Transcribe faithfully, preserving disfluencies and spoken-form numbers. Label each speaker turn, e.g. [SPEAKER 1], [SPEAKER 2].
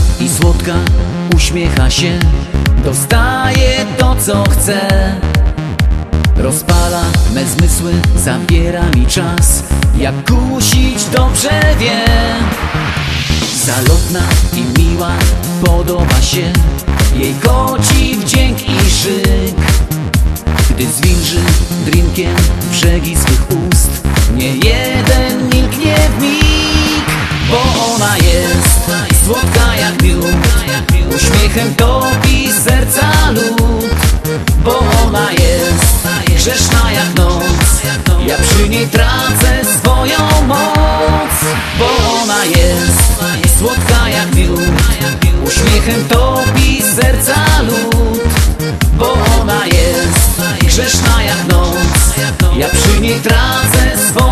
[SPEAKER 1] i słodka, uśmiecha się, dostaje to, co chce. Rozpala me zmysły, zabiera mi czas, jak kusić dobrze wie. Zalotna i miła, podoba się jej koci wdzięk i szyk. Gdy zwilży drinkiem brzegi swych ust, nie jeden milknie w mig. Bo ona jest słodka jak miód, uśmiechem topi serca lód. Bo ona jest grzeszna jak noc, ja przy niej tracę swoją moc. Bo ona jest słodka jak miód, uśmiechem topi serca lód. Bo ona jest grzeszna jak noc, ja przy niej tracę swoją moc.